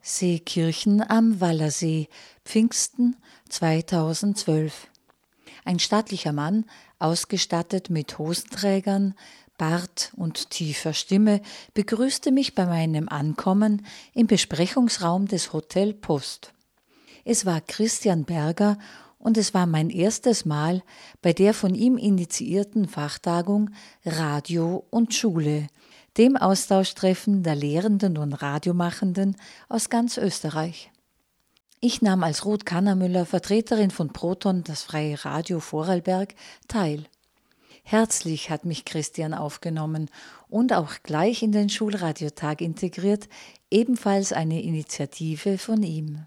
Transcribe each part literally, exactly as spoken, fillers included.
Seekirchen am Wallersee, Pfingsten zweitausendzwölf. Ein stattlicher Mann, ausgestattet mit Hosenträgern, Bart und tiefer Stimme, begrüßte mich bei meinem Ankommen im Besprechungsraum des Hotel Post. Es war Christian Berger und es war mein erstes Mal bei der von ihm initiierten Fachtagung Radio und Schule, dem Austauschtreffen der Lehrenden und Radiomachenden aus ganz Österreich. Ich nahm als Ruth Kannermüller, Vertreterin von Proton, das Freie Radio Vorarlberg, teil. Herzlich hat mich Christian aufgenommen und auch gleich in den Schulradiotag integriert, ebenfalls eine Initiative von ihm.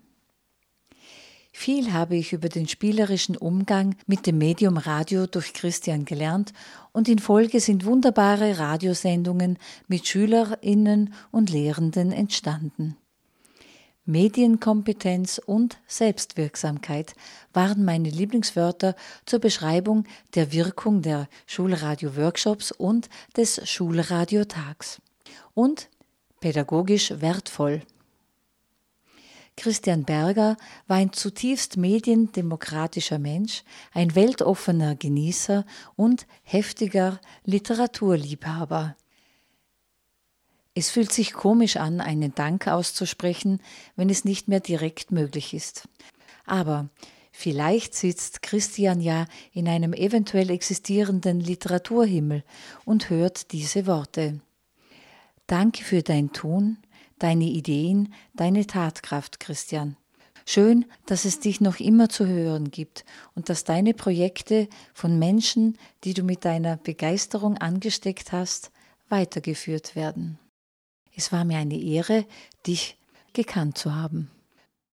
Viel habe ich über den spielerischen Umgang mit dem Medium Radio durch Christian gelernt und in Folge sind wunderbare Radiosendungen mit SchülerInnen und Lehrenden entstanden. Medienkompetenz und Selbstwirksamkeit waren meine Lieblingswörter zur Beschreibung der Wirkung der Schulradio-Workshops und des Schulradiotags. Und pädagogisch wertvoll. Christian Berger war ein zutiefst mediendemokratischer Mensch, ein weltoffener Genießer und heftiger Literaturliebhaber. Es fühlt sich komisch an, einen Dank auszusprechen, wenn es nicht mehr direkt möglich ist. Aber vielleicht sitzt Christian ja in einem eventuell existierenden Literaturhimmel und hört diese Worte. Danke für dein Tun, deine Ideen, deine Tatkraft, Christian. Schön, dass es dich noch immer zu hören gibt und dass deine Projekte von Menschen, die du mit deiner Begeisterung angesteckt hast, weitergeführt werden. Es war mir eine Ehre, dich gekannt zu haben.